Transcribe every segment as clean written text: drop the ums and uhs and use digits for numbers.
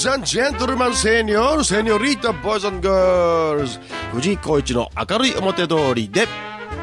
Ladies and gentlemen, Senor, Senorita, Boys and Girls 藤井浩一の明るい表通りで。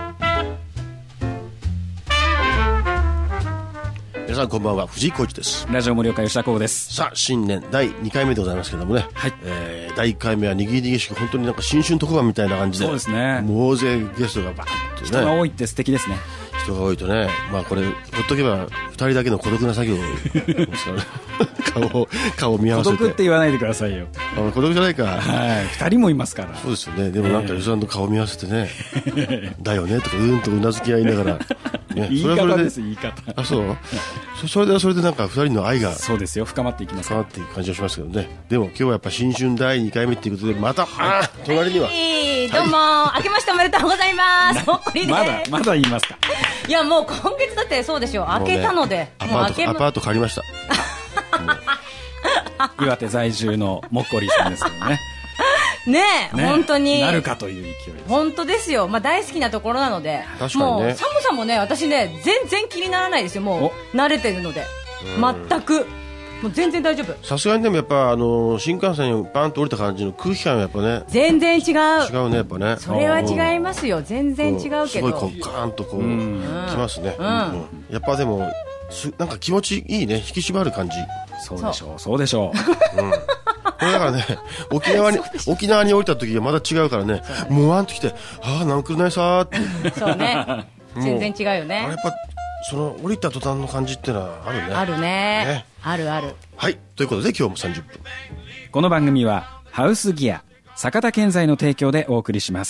皆さんこんばんは、藤井浩一です。 ラジオ盛岡吉田光です。 さあ新年第2回目でございますけどもね、 はい、 第1回目はにぎにぎしく本当になんか新春特番みたいな感じで、 そうですね、 もう大勢ゲストがバーッとね、 人が多いって素敵ですね。 人が多いとね、まあこれほっとけば2人だけの孤独な作業ですからね顔を見合わせて。 孤独って言わないでくださいよ。 孤独じゃないか、 はい、2人もいますから。 そうですよね。でもなんか吉田さんと顔見合わせてねだよねとかとうなずき合いながら、ね、 言い方です、言い方。 あ、そうそれでなんか2人の愛がそうですよ、深まっていきます。 深まっていく感じがしますけどね。でも今日はやっぱ新春第2回目っていうことで、また、隣には、 どうも、明けましておめでとうございます。ほっこりです。 まだ言いますか。 いや、もう今月だってそうでしょう、明けたので、 アパート借りました岩手在住のもっこりさんですけどね。 ねえ、本当になるかという勢いです。 本当ですよ、まあ、大好きなところなので、 確かにね、 もう寒さもね、私ね、全然気にならないですよ、もう慣れてるので、全くもう全然大丈夫。 さすがにでもやっぱ新幹線にバーンと降りた感じの空気感はやっぱね、 全然違うね、やっぱね。 それは違いますよ、全然違うけど、 すごいこうガーンとこうきますね。やっぱでもなんか気持ちいいね、引き締まる感じ。 そうでしょう、そうでしょう。 これだからね、沖縄に降りた時がまだ違うからね、もわんときて、なんくるないさーって。 そうね、全然違うよね。 あれやっぱその降りた途端の感じってのはあるね。 あるね。あるある。 はい、ということで今日も30分。 この番組はハウスギア坂田建材の提供でお送りします。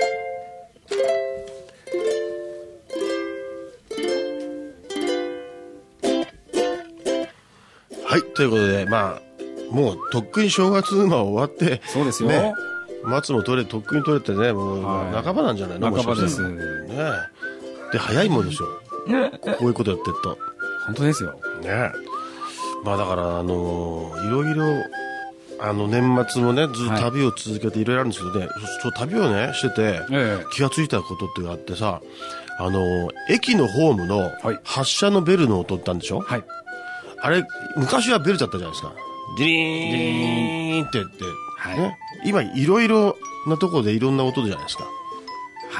はい、ということで、まあもうとっくに正月終わって、 そうですよ、 ね、松もとっくに取れてね、もう半ばなんじゃないの。 半ばですね。 で早いもんですよこういうことやってると。 本当ですよね。まあだからいろいろ年末もねずっと旅を続けていろいろあるんですけどね、そう旅をねしてて、気がついたことっていうのがあってさ、駅のホームの発車のベルの音ってあるんでしょ。はい、あれ昔はベルだったじゃないですか。ディリーンって言って、はいね、今いろいろなところでいろんな音じゃないですか。はい、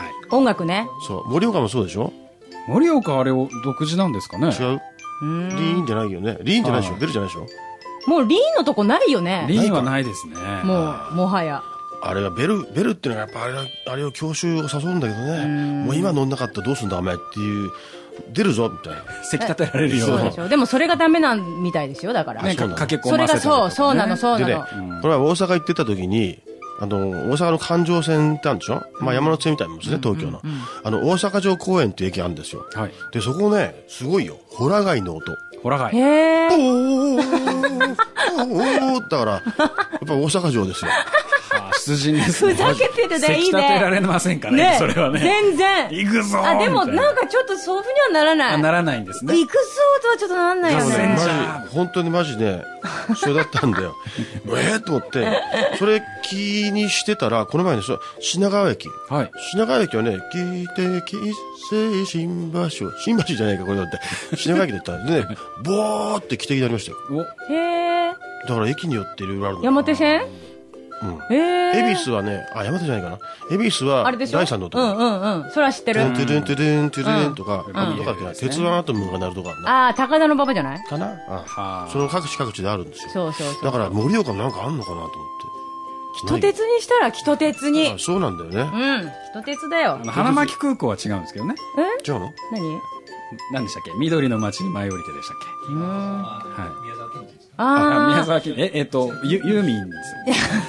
音楽ね。 そう盛岡もそうでしょ。 盛岡あれを独自なんですかね。 違う、リーンじゃないよね。リーンじゃないでしょ、ベルじゃないでしょ。もうリーンのとこないよね。 リーンはないですね。 もはやあれはベルっていうのはやっぱあれを教習を誘うんだけどね、もう今乗んなかったらどうすんだお前っていう、出るぞみたいな、 せき立てられるような。 そうでしょ。でもそれがダメなんみたいですよ。だからね、 駆け込ませたりとかね。 それがそうなのそうなの。 でね、これは大阪行ってた時に大阪の環状線ってあるんでしょ、まあ、山手線みたいなもんですね、東京の、大阪城公園っていう駅あるんですよ、はい、でそこねすごいよ、ホラ貝の音。 ホラ貝、 へーだからやっぱ大阪城ですよ。 出陣ですね。 ふざけてるでいいね。 せき立てられませんかね、それはね。 全然。 行くぞでもなんかちょっとそういうふうにはならない。 ならないんですね。 行くぞとはちょっとならないよね。 本当にマジでそれだったんだよ。と思ってそれ気にしてたら、この前に品川駅、はい、品川駅はね、聞いてきせ新橋じゃないかこれだって、品川駅で言ったんでね、ボーって汽笛になりましたよ。 へー。 だから駅によっていろいろあるの。 山手線、恵比寿はね、山手じゃないかな。恵比寿は第3の音。 それは知ってる。 トゥルントゥルントゥルントゥルンとか、どこだっけな、鉄腕アトムが鳴るとか。 高田馬場じゃないかな。その各地であるんですよ。 そうだから盛岡なんかあんのかなと思って。 北鉄にしたら北鉄に。 そうなんだよね。 北鉄だよ。 花巻空港は違うんですけどね。 違うの？ 何でしたっけ？緑の街に舞い降りてでしたっけ？はい。宮沢賢治。ユーミンです。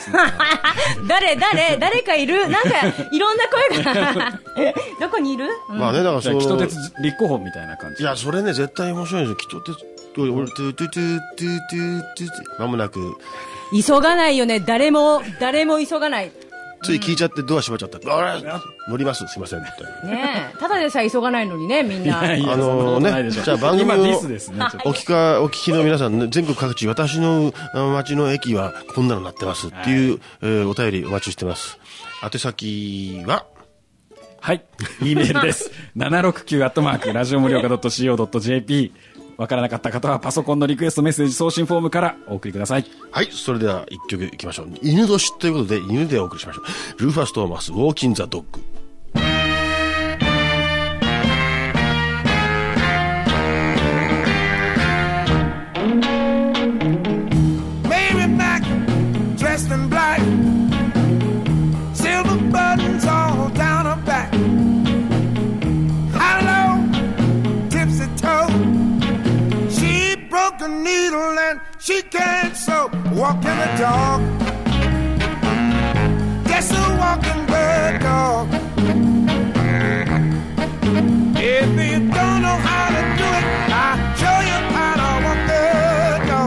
誰かいる？なんかいろんな声がどこにいる？ まあね、だからそう北鉄立候補みたいな感じ。 いや、それね絶対面白いですよ。北鉄まもなく。 急がないよね。誰も急がない。 つい聞いちゃってドア閉まっちゃった。乗ります、すいませんみたいな。 ねえ、ただでさえ急がないのにね、みんな。 じゃあ番組をお聞きの皆さんね、全国各地、私の町の駅はこんなのなってますっていう、お便りお待ちしてます。宛先は、 はい、E メールです。769@ラジオ盛岡.co.jp わからなかった方はパソコンのリクエストメッセージ送信フォームからお送りください。 はい、それでは一曲いきましょう。犬年ということで犬でお送りしましょう。ルーファス・トーマス、ウォーキン・ザ・ドッグ。 Dressed in black, silver buttons all down her back. Hello, tipsy toe. She broke a needle and she can't sew. Walking a dog, just a walking bird dog. If you don't know how to do it, I'll show you how to walk the dog.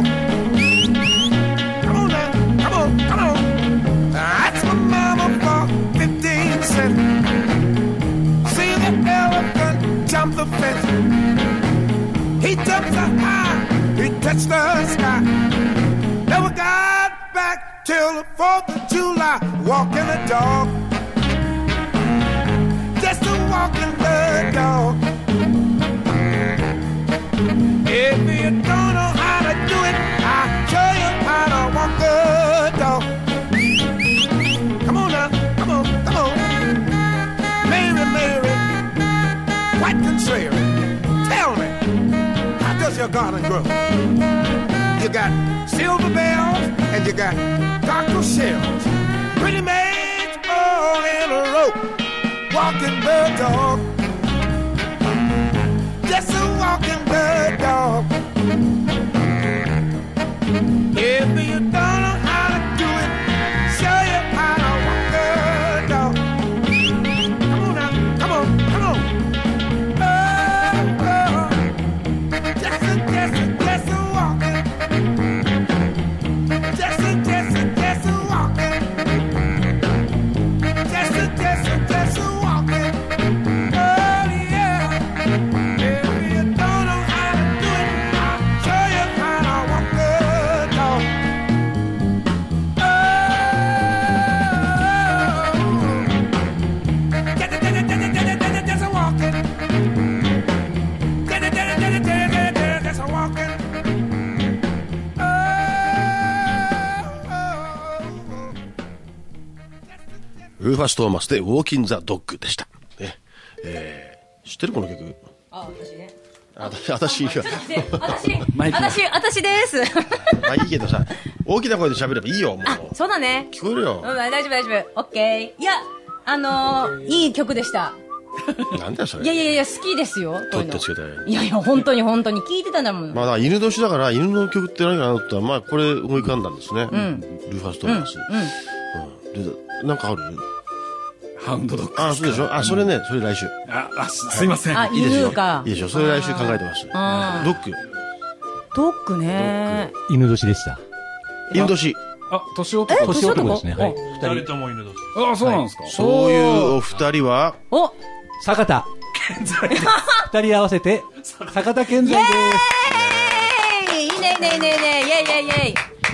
That's my mama for 15 cents. See the elephant jump the fence. He jumps so high, he touched the sky. Never got back till the 4th of July. Walking the dog, just a walking the dog. If you don't know how to do it, I'll show you how to walk the dog. Come on now, come on, come on. Mary, Mary, white contrary, tell me, how does your garden grow? You got silver bells and you got cockle shells. Pretty maids all in a row, walking the dog. Just a walking the dog. If you don't know how to do it, show you how to walk the dog. Come on now, come on, come on. Oh, oh. Just a walking. Just a walking. Just a walking. Oh yeah. If you don't know how to do it, I'll show you how to walk the dog. Just a walking. Just a walking. ルーファス・トーマスでウォーキン・ザ・ドッグでした。ね知ってるこの曲？ あ、私ね。 私が。 私です。 まあいいけどさ、大きな声で喋ればいいよ、もう。 あ、そうだね。 聞こえるよ。 大丈夫大丈夫。オッケー。いや、いい曲でした。 なんだよ、それ。 いや、好きですよ。 取ってつけたよ。 いや、本当に聞いてたんだもん。 まあ、だから犬年だから、犬の曲って何かなと思ったら、まあ、これ思い浮かんだんですね。ルーファス・トーマス。で、なんかある？ ハウンドドッグ。 あ、そうでしょ。あ、それね、それ来週。 すいません。 あ、犬か。 いいでしょ。それ来週考えてます。ドッグ。 ドッグね。 犬年でした。 犬年。 あ、年男。 年男ですね。はい。 二人とも犬年。 あ、そうなんですか。 そういうお二人は、 坂田。二人合わせて、坂田健在です。 いいね。イェイ。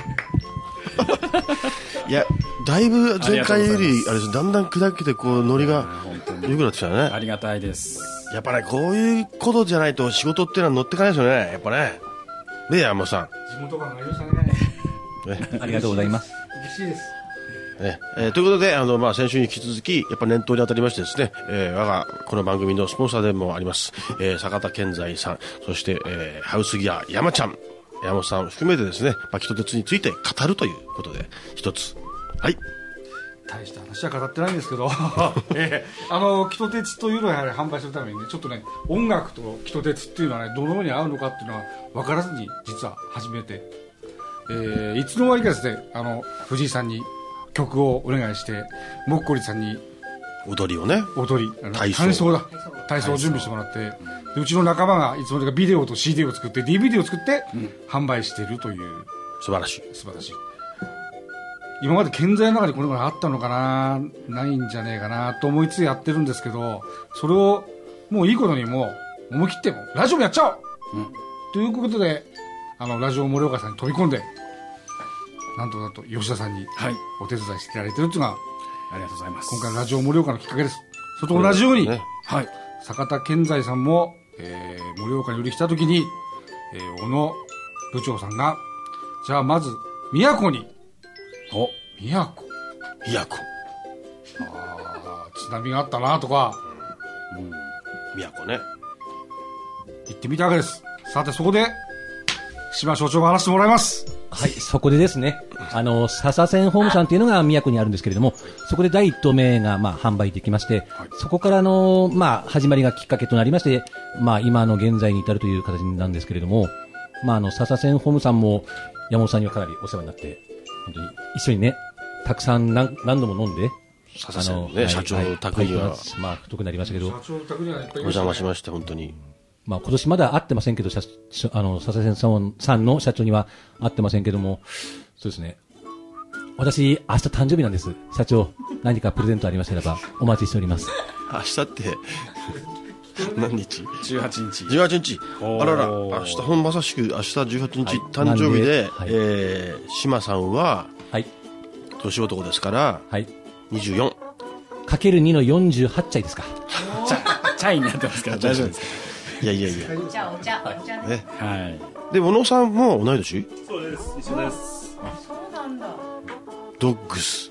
いや、だいぶ前回より、あれです、だんだん砕けて、こう、ノリが良くなってきたね。 ありがたいです。 やっぱね、こういうことじゃないと仕事っていうのは乗ってかないですよね、やっぱね。ねえ、山本さん。 地元感がありましたね。 ありがとうございます。 嬉しいです。 ということで、まあ、先週に引き続き、やっぱ念頭に当たりましてですね、我が、この番組のスポンサーでもあります、坂田健在さん、そして、ハウスギア山ちゃん、山本さんを含めてですね、まあ、キト鉄について語るということで、一つ。はい。 大した話は語ってないんですけど、キト鉄というのをやはり販売するためにね、ちょっとね、音楽とキト鉄っていうのはね、どのように合うのかっていうのは分からずに、実は始めて、いつの間にかですね、藤井さんに曲をお願いして、もっこりさんに踊りをね、 体操を準備してもらって、でうちの仲間がいつの間にかビデオと CD を作って DVD を作って販売しているという、 素晴らしい。 今まで健在の中にこれがあったのかな、ないんじゃねえかなと思いつつやってるんですけど、それをもういいことにもう思い切ってもラジオもやっちゃおう、ということでラジオ盛岡さんに飛び込んで、なんと吉田さんにお手伝いしていただいてるっていうのが、 ありがとうございます。 今回のラジオ盛岡のきっかけです。それと同じように、坂田健在さんも、盛岡に売り来た時に、 小野部長さんが、じゃあまず宮古に。宮古。津波があったなとか、 宮古ね。 行ってみたわけです。さてそこで島所長が話してもらいます。 はい、そこでですね、笹線ホームさんというのが宮古にあるんですけれども、そこで第一投目が販売できまして、そこからの始まりがきっかけとなりまして、今の現在に至るという形なんですけれども、笹線ホームさんも山本さんにはかなりお世話になって、本当に一緒にね、たくさん何度も飲んで、 笹線ね、社長の宅には太くなりましたけど、 社長の宅にはやっぱりお邪魔しまして本当に。 今年まだ会ってませんけど、笹線さんの社長には会ってませんけども、そうですね。私、明日誕生日なんです。社長、何かプレゼントありましたらば、お待ちしております。 明日って、何日 ?18 日。 18日。あらら、明日、まさしく明日18日誕生日で、島さんは、年男ですから、24。 かける2の48歳ですか。 チャイになってますから大丈夫ですか。 いや。 お茶ね。 はい。で、小野さんも同い年？ そうです。一緒です。 そうなんだ。 ドッグス。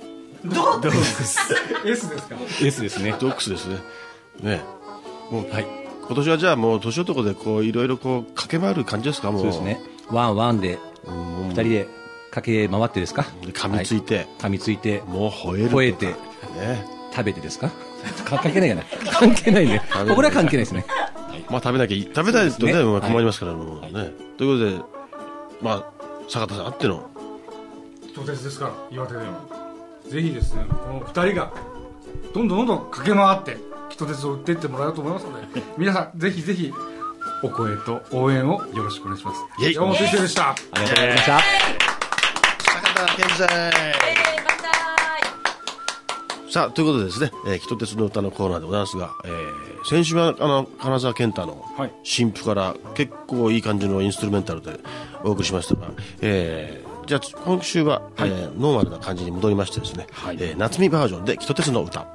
S ですか？ S ですね。 ドッグスですね。ね。もう、今年はじゃあもう年男でこういろいろこう駆け回る感じですか？もう。 そうですね。ワンで2人で駆け回ってですか？ 噛みついて、もう吠えて、ね、食べてですか？関係ないかな。関係ないね。これは関係ないですね。 食べないとね、困りますからもうね。ということで、坂田さんあっての人鉄ですから、岩手ではぜひですね、この2人がどんどん駆け回って人鉄を売っていってもらえると思いますので、皆さんぜひお声と応援をよろしくお願いします。山本先生でした。 ありがとうございました。 坂田健在。さあ、ということでですね、人鉄の歌のコーナーでございますが、先週は金沢健太の新譜から結構いい感じのインストゥルメンタルでお送りしましたが、じゃあ今週は、ノーマルな感じに戻りましてですね、夏美バージョンで人鉄の歌。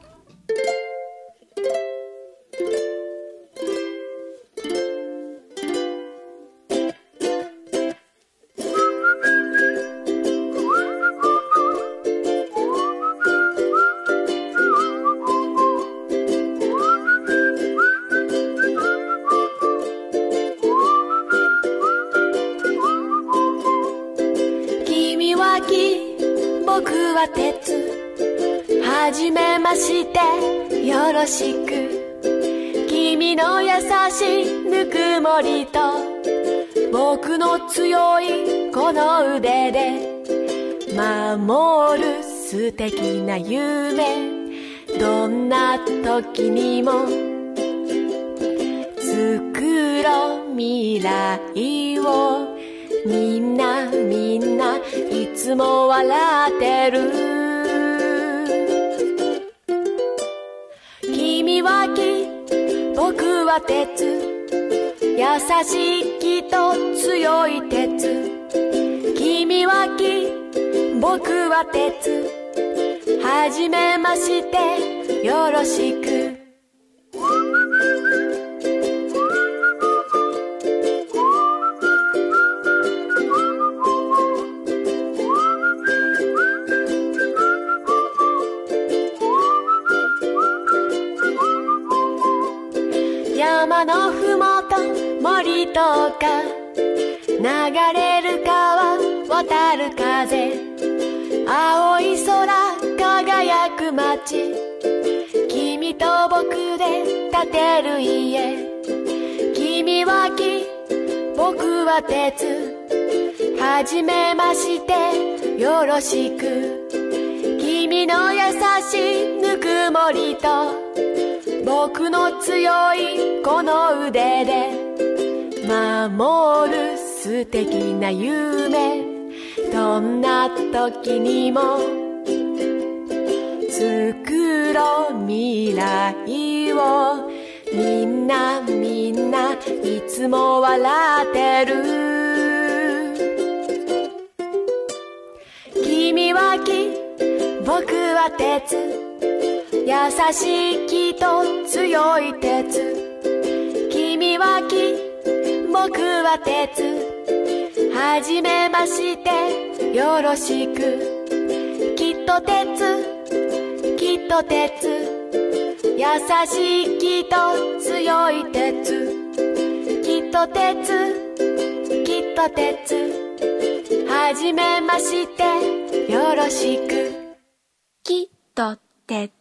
僕は鉄はじめましてよろしく君の優しいぬくもりと僕の強いこの腕で守る素敵な夢どんな時にも作ろう未来をみんないつも笑ってる君は木僕は鉄優しい木と強い鉄君は木僕は鉄はじめましてよろしく山のふもと森とか流れる川渡る風青い空輝く街君と僕で建てる家君は木僕は鉄はじめましてよろしく君の優しいぬくもりと僕の強いこの腕で守る素敵な夢どんな時にも作ろう未来をみんないつも笑ってる君は木僕は鉄優しい木と強い鉄君は木僕僕は鉄はじめましてよろしくきっと鉄きっと鉄優しいきっと強い鉄きっと鉄きっと鉄はじめましてよろしくきっと鉄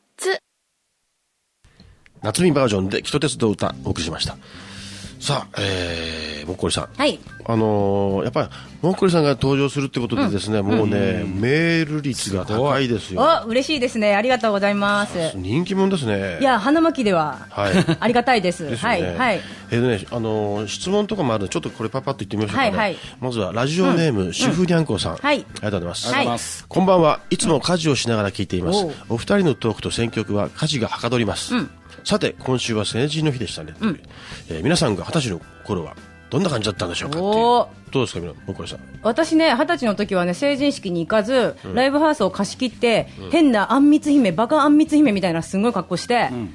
夏美バージョンでキト鉄道歌お送りしました。さあ、もっこりさん、 はい、 やっぱりもっこりさんが登場するってことでですね、もうね、メール率が高いですよ。 嬉しいですね、ありがとうございます。 人気者ですね。 いや、花巻では、はい、ありがたいです。 ですよね。はい、質問とかもあるのでちょっとこれパパッと言ってみましょうかね。はいはい、まずはラジオネーム、主婦にゃんこさん、はい、ありがとうございます。はい、こんばんは。いつも家事をしながら聞いています。お二人のトークと選曲は家事がはかどります。さて今週は成人の日でしたね、皆さんが20歳の頃はどんな感じだったんでしょうかっていう。どうですか、もっこりさん。 私ね、20歳の時はね、成人式に行かず、ライブハウスを貸し切って、変なあんみつ姫、バカあんみつ姫みたいなすごい格好して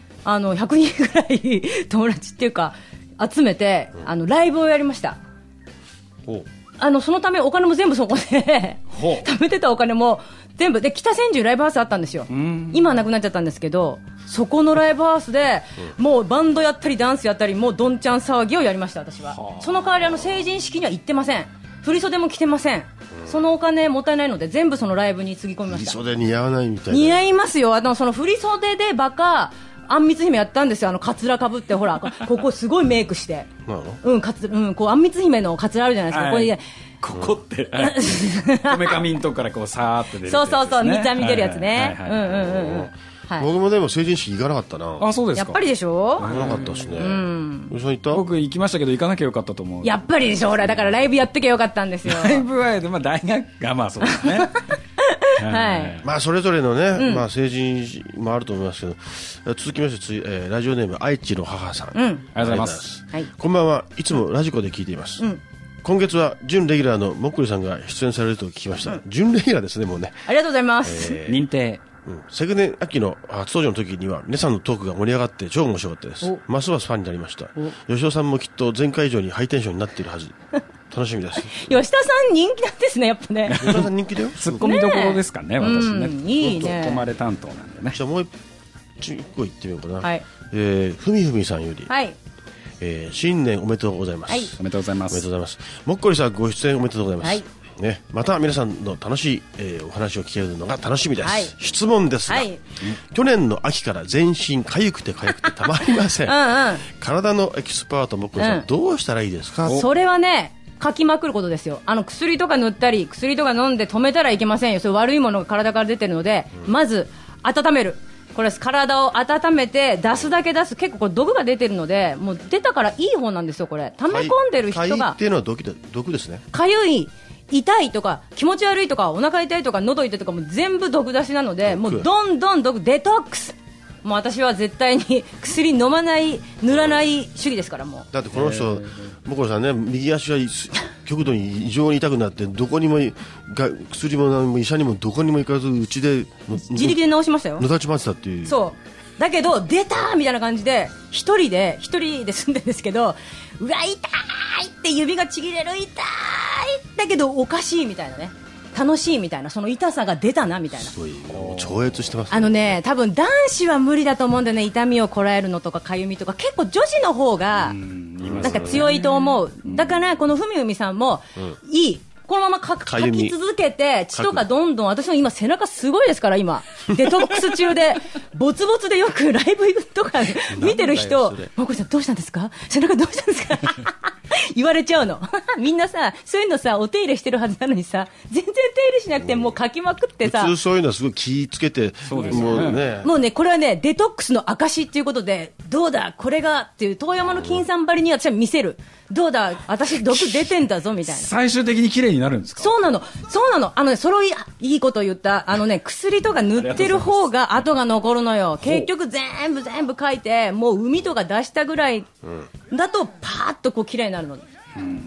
、100人ぐらい友達っていうか集めて、ライブをやりました。そのためお金も全部そこで貯めてたお金も全部で、北千住ライブハウスあったんですよ。今はなくなっちゃったんですけど、そこのライブハウスでもうバンドやったりダンスやったり、もうどんちゃん騒ぎをやりました。私はその代わり成人式には行ってません。振り袖も着てません。そのお金もったいないので全部そのライブにつぎ込みました。 振り袖似合わないみたいな。 似合いますよ。その振り袖でバカあんみつ姫やったんですよ。カツラかぶってほらここすごいメイクしてこうあんみつ姫のカツラあるじゃないですか、ここにね、 ここってこめかみんとこからこうさーって出る、 そうそうそう、三つ編み出るやつね。 僕もでも成人式行かなかったな。 あ、そうですか。 やっぱりでしょ。 行かなかったですね。 僕行きましたけど行かなきゃよかったと思う。 やっぱりでしょ。ほらだからライブやってきゃよかったんですよ。 ライブはで、大学がまあそうですね。 はい、 まあそれぞれのね、成人もあると思いますけど、続きましてラジオネーム愛知の母さん、 ありがとうございます。 こんばんは。いつもラジコで聞いています。今月は準レギュラーのもっこりさんが出演されると聞きました。準レギュラーですね、もうね。 ありがとうございます。 認定。 昨年秋の初登場の時には皆さんのトークが盛り上がって超面白かったです。ますますファンになりました。吉尾さんもきっと前回以上にハイテンションになっているはず。楽しみです。 吉田さん人気なんですね、やっぱね。 吉田さん人気だよ。 ツッコミどころですかね、私ね。 いいね。 止まれ担当なんでね。 じゃあもう一個言ってみようかな。はい。ふみふみさんより。はい。新年おめでとうございます。 おめでとうございます。 おめでとうございます。もっこりさんご出演おめでとうございます。はい。ね、また皆さんの楽しい、お話を聞けるのが楽しみです。はい、質問ですが、去年の秋から全身かゆくてかゆくてたまりません。体のエキスパートもっこりさん、どうしたらいいですか？ それはね、かきまくることですよ。薬とか塗ったり薬とか飲んで止めたらいけませんよ。それ悪いものが体から出てるので、まず温める。これ体を温めて出すだけ出す。結構これ毒が出てるので、もう出たからいい方なんですよ。これ溜め込んでる人が、 かゆいっていうのは毒ですね。 かゆい、痛いとか気持ち悪いとかお腹痛いとか喉痛いとかも全部毒出しなので、もうどんどん毒デトックス。もう私は絶対に薬飲まない塗らない主義ですから。もうだってこの人もころさんね、右足は極度に異常に痛くなってどこにも薬も医者にもどこにも行かずうちで自力で治しましたよ。 野立ち回ってたっていう。 そうだけど出たみたいな感じで一人で住んでるんですけど、うわ痛いって指がちぎれる、痛いだけどおかしいみたいなね、楽しいみたいな、その痛さが出たなみたいな。 すごい超越してますね。 多分男子は無理だと思うんでね、痛みをこらえるのとかかゆみとか結構女子の方がなんか強いと思う。だからこのふみふみさんもいい、このまま書き続けて血とかどんどん、私の今背中すごいですから今デトックス中でボツボツでよくライブとか見てる人、もこりさんどうしたんですか、背中どうしたんですか言われちゃうのみんなさ、そういうのさお手入れしてるはずなのにさ、全然手入れしなくてもう書きまくってさ、 普通そういうのはすごい気つけて、もうねこれはねデトックスの証っていうことで、どうだこれがっていう遠山の金さんばりに私は見せる、どうだ私毒出てんだぞみたいな。 最終的に綺麗になるんですか？ そうなのそれをいいこと言った。薬とか塗ってる方が跡が残るのよ。結局全部書いてもう海とか出したぐらいだとパーッとこう綺麗になるので、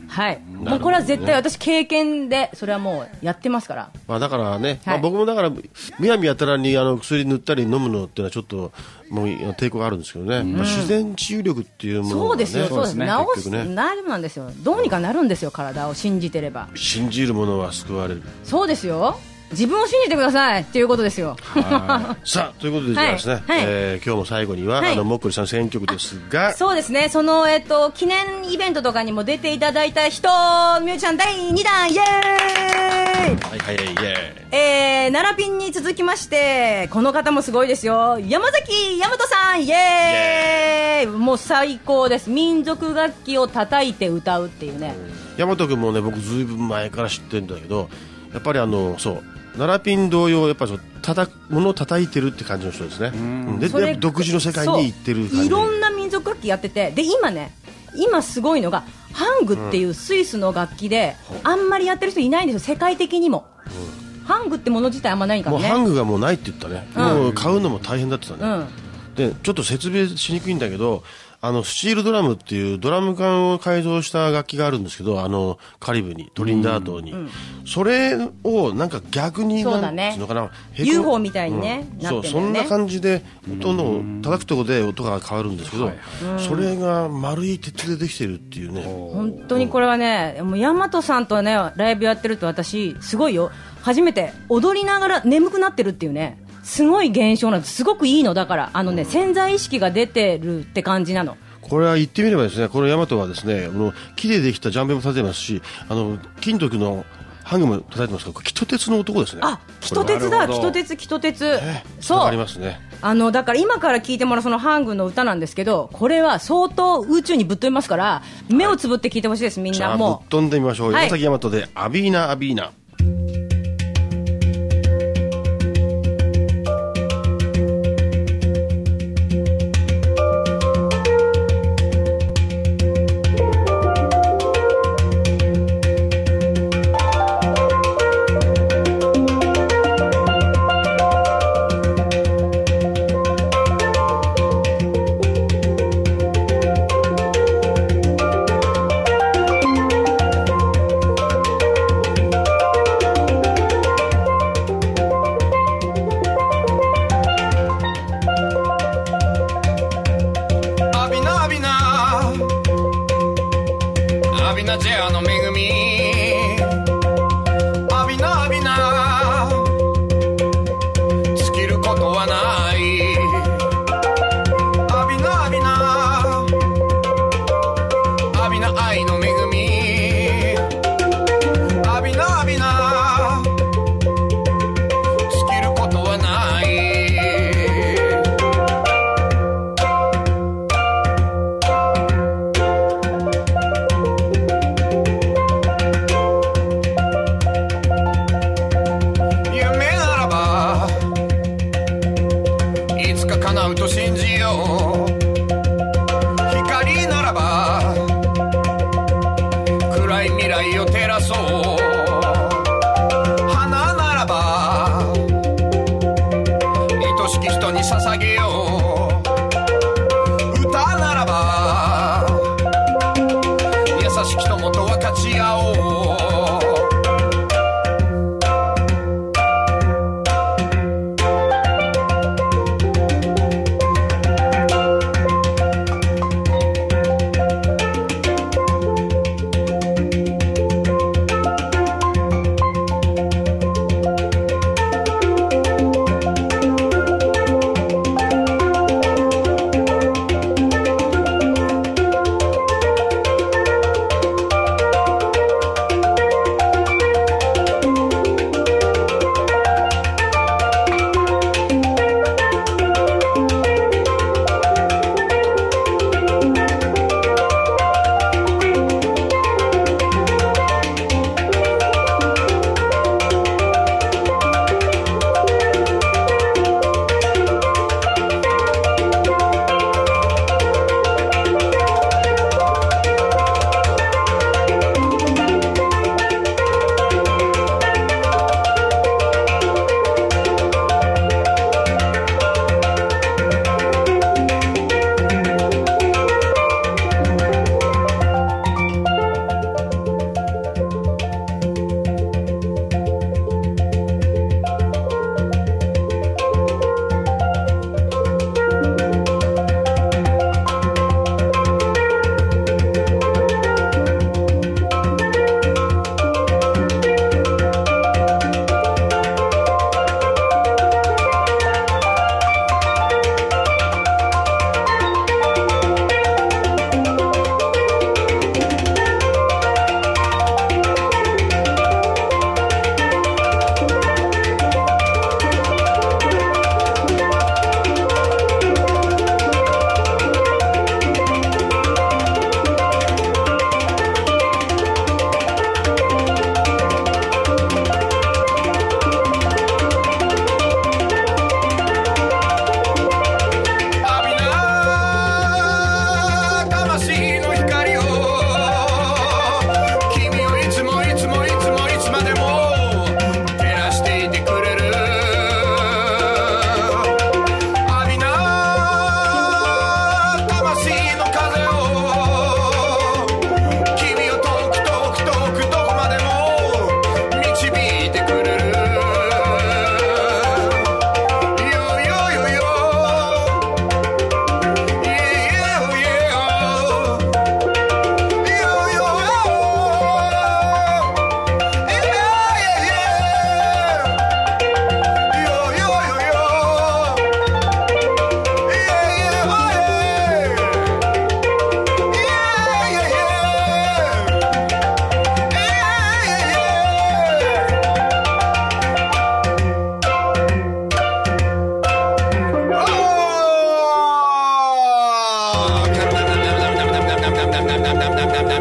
はい、もうこれは絶対私経験でそれはもうやってますから、 だからね、僕もだからむやみやたらに薬塗ったり飲むのっていうのはちょっともう抵抗があるんですけどね、自然治癒力っていうものがね、 そうですね、治す、大丈夫なんですよ、どうにかなるんですよ、体を信じてれば、 信じる者は救われる、 そうですよ、自分を信じてくださいっていうことですよ。 さあということでじゃあですね、今日も最後には、もっこりさん選曲ですが、 そうですね、その記念イベントとかにも出ていただいた人、ミュージシャン第2弾イエーイ、奈良ピンに続きましてこの方もすごいですよ、山崎大和さんイエーイ、もう最高です、民族楽器を叩いて歌うっていうね。 大和君もね僕ずいぶん前から知ってるんだけど、やっぱりそう奈良ピン同様やっぱり物を叩いてるって感じの人ですね。で独自の世界に行ってる感じ、 いろんな民族楽器やってて、で今すごいのがハングっていうスイスの楽器で、あんまりやってる人いないんですよ、世界的にも。ハングってもの自体あんまないからね。 もうハングがもうないって言ったね、もう買うのも大変だって言ったね、でちょっと説明しにくいんだけど、スチールドラムっていうドラム缶を改造した楽器があるんですけど、カリブにトリンダー島に、それをなんか逆になんていうのかな、 UFO みたいにね、 そうそんな感じで音の叩くところで音が変わるんですけど、それが丸い鉄でできてるっていうね。 本当にこれはね、もう大和さんとねライブやってると私すごいよ、初めて踊りながら眠くなってるっていうね、すごい現象なんです。すごくいいのだから、潜在意識が出てるって感じなの。 これは言ってみればですね、このヤマトはですね、木でできたジャンベも叩いてますし、金属のハングも叩いてますから、キト鉄の男ですね。 あ、キト鉄だ、キト鉄、そうありますね。 だから今から聴いてもらうそのハングの歌なんですけど、これは相当宇宙にぶっ飛びますから、目をつぶって聴いてほしいです、みんな。 じゃあぶっ飛んでみましょう。山崎大和でアビーナアビーナ。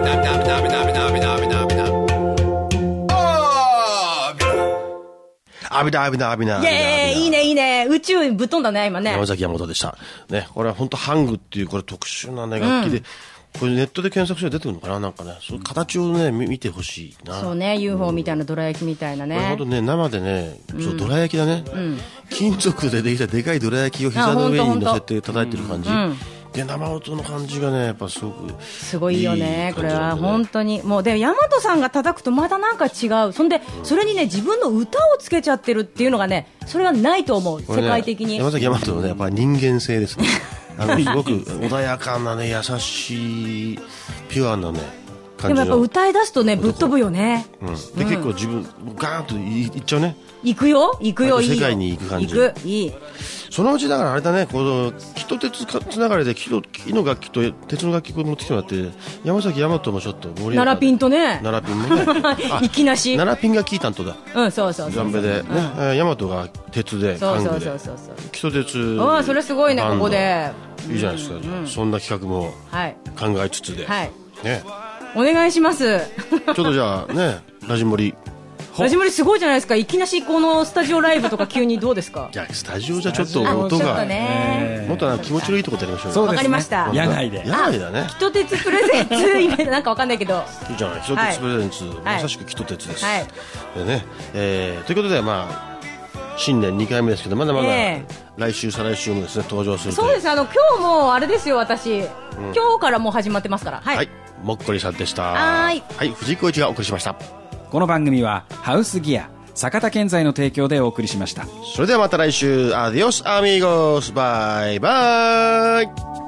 アビナアビナアビナ。 イエーイ、いいねいいね。宇宙ぶっ飛んだね、今ね。 山崎山本でした。ね、これは本当ハングっていう、これ特殊なね、楽器で、これネットで検索して出てくるのかななんかね、そういう形をね、見てほしいな。 そうね、UFO みたいな、どら焼きみたいなね。 これ本当ね、生でね、そうどら焼きだね、金属でできたでかいどら焼きを膝の上に乗せて叩いてる感じ。で、生音の感じがね、やっぱすごくすごいよね、これは本当に。もうで、大和さんが叩くとまたなんか違う。そんで、それにね、自分の歌をつけちゃってるっていうのがね、それはないと思う、世界的に。 山崎大和のね、やっぱり人間性ですね。すごく穏やかなね、優しい、ピュアなね、感じの。 でもやっぱ歌い出すとね、ぶっ飛ぶよね。 で、結構自分、ガーンといっちゃうね。 行くよ、いいよ。 世界に行く感じ。 行く、いい。 そのうちだからあれだね、この木と鉄つながりで木の楽器と鉄の楽器を持ってきてもらって、山崎大和もちょっと盛り上がる。 奈良ピンとね。 奈良ピンもね。 いきなし。 奈良ピンがキー担当だ。 うん、そうそうそう。 ジャンベで、大和が鉄で、 そうそうそうそう。 木と鉄。 ああ、それすごいね、ここで。 いいじゃないですか。そんな企画も考えつつで。 はい。 ね。 お願いします。 ちょっとじゃあね、ラジモリ。 ラジモリすごいじゃないですか。いきなしこのスタジオライブとか急にどうですか。 いや、スタジオじゃちょっと音がもっと気持ちのいいところでやりましょうよ。 わかりました。 野外で。 野外だね。 木と鉄プレゼンツイベントなんかわかんないけど。 いいじゃない。木と鉄プレゼンツ、まさしく木と鉄です。でね、ということでまあ新年2回目ですけど、まだまだ来週再来週もですね登場する。 そうです。今日もあれですよ、私。今日からもう始まってますから。はい。 もっこりさんでした。 はい。 藤井浩一がお送りしました。 この番組はハウスギア坂田建材の提供でお送りしました。 それではまた来週。アディオスアミーゴス。バイバイ。